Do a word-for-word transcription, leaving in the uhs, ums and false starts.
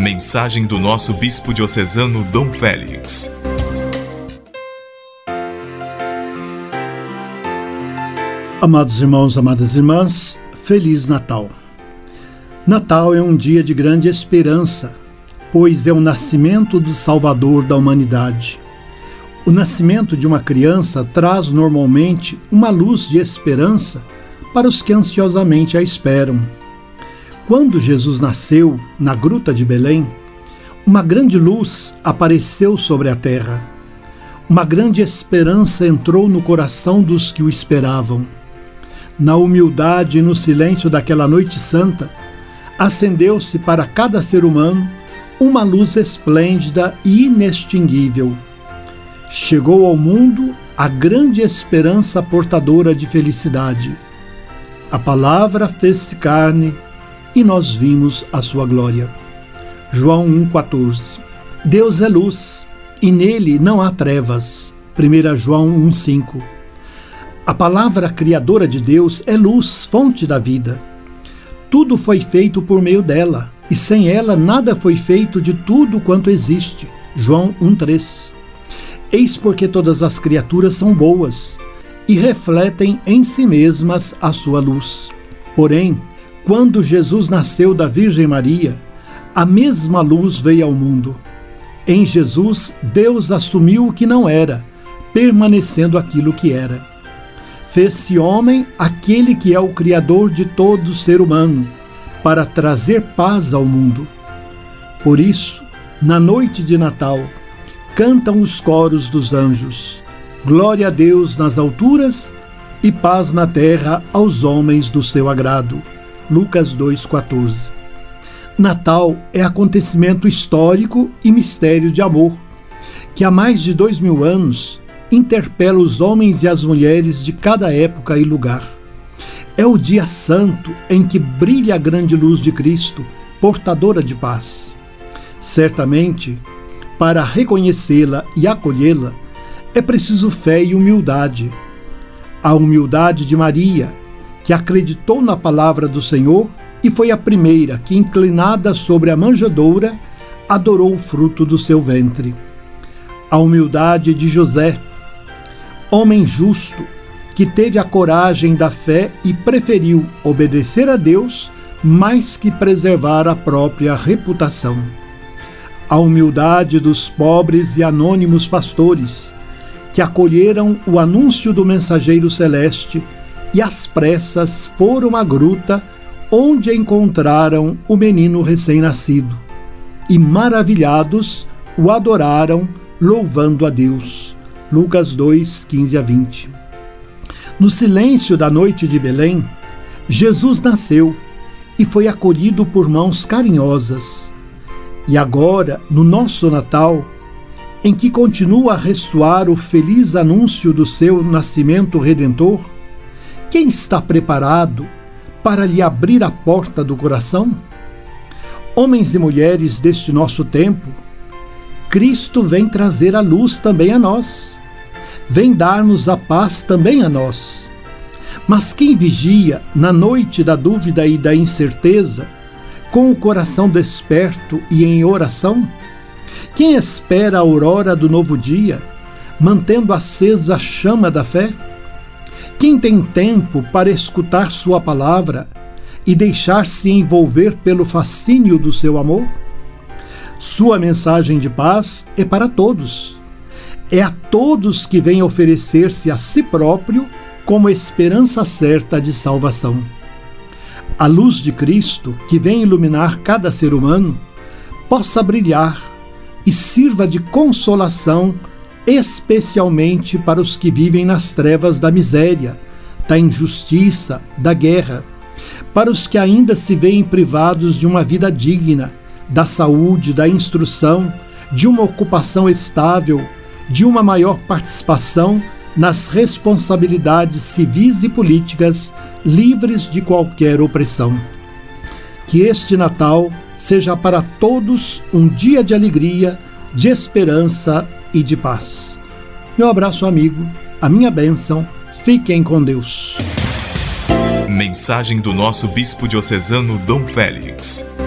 Mensagem do nosso Bispo Diocesano Dom Félix. Amados irmãos, amadas irmãs, Feliz Natal! Natal é um dia de grande esperança, pois é o nascimento do Salvador da humanidade. O nascimento de uma criança traz normalmente uma luz de esperança para os que ansiosamente a esperam. Quando Jesus nasceu na gruta de Belém, uma grande luz apareceu sobre a terra. Uma grande esperança entrou no coração dos que o esperavam. Na humildade e no silêncio daquela noite santa, acendeu-se para cada ser humano uma luz esplêndida e inextinguível. Chegou ao mundo a grande esperança portadora de felicidade. A palavra fez-se carne e nós vimos a sua glória. João um, quatorze. Deus é luz e nele não há trevas. primeira João um, cinco. A palavra criadora de Deus é luz, fonte da vida. Tudo foi feito por meio dela, e sem ela nada foi feito de tudo quanto existe. João um, três. Eis porque todas as criaturas são boas e refletem em si mesmas a sua luz. Porém, quando Jesus nasceu da Virgem Maria, a mesma luz veio ao mundo. Em Jesus, Deus assumiu o que não era, permanecendo aquilo que era. Fez-se homem aquele que é o Criador de todo ser humano, para trazer paz ao mundo. Por isso, na noite de Natal, cantam os coros dos anjos: glória a Deus nas alturas e paz na terra aos homens do seu agrado. Lucas dois, quatorze. Natal é acontecimento histórico e mistério de amor, que há mais de dois mil anos interpela os homens e as mulheres de cada época e lugar. É o dia santo em que brilha a grande luz de Cristo, portadora de paz. Certamente, para reconhecê-la e acolhê-la, é preciso fé e humildade. A humildade de Maria, que acreditou na palavra do Senhor e foi a primeira que, inclinada sobre a manjedoura, adorou o fruto do seu ventre. A humildade de José, homem justo, que teve a coragem da fé e preferiu obedecer a Deus mais que preservar a própria reputação. A humildade dos pobres e anônimos pastores, que acolheram o anúncio do mensageiro celeste e às pressas foram à gruta onde encontraram o menino recém-nascido e, maravilhados, o adoraram, louvando a Deus. Lucas dois, quinze a vinte. No silêncio da noite de Belém, Jesus nasceu e foi acolhido por mãos carinhosas. E agora, no nosso Natal, em que continua a ressoar o feliz anúncio do seu nascimento redentor, quem está preparado para lhe abrir a porta do coração? Homens e mulheres deste nosso tempo, Cristo vem trazer a luz também a nós. Vem dar-nos a paz também a nós. Mas quem vigia na noite da dúvida e da incerteza, com o coração desperto e em oração? Quem espera a aurora do novo dia, mantendo acesa a chama da fé? Quem tem tempo para escutar sua palavra e deixar-se envolver pelo fascínio do seu amor? Sua mensagem de paz é para todos. É a todos que vem oferecer-se a si próprio como esperança certa de salvação. A luz de Cristo, que vem iluminar cada ser humano, possa brilhar e sirva de consolação especialmente para os que vivem nas trevas da miséria, da injustiça, da guerra, para os que ainda se veem privados de uma vida digna, da saúde, da instrução, de uma ocupação estável, de uma maior participação nas responsabilidades civis e políticas, livres de qualquer opressão. Que este Natal seja para todos um dia de alegria, de esperança e de paz. Meu abraço amigo, a minha bênção, fiquem com Deus. Mensagem do nosso Bispo Diocesano Dom Félix.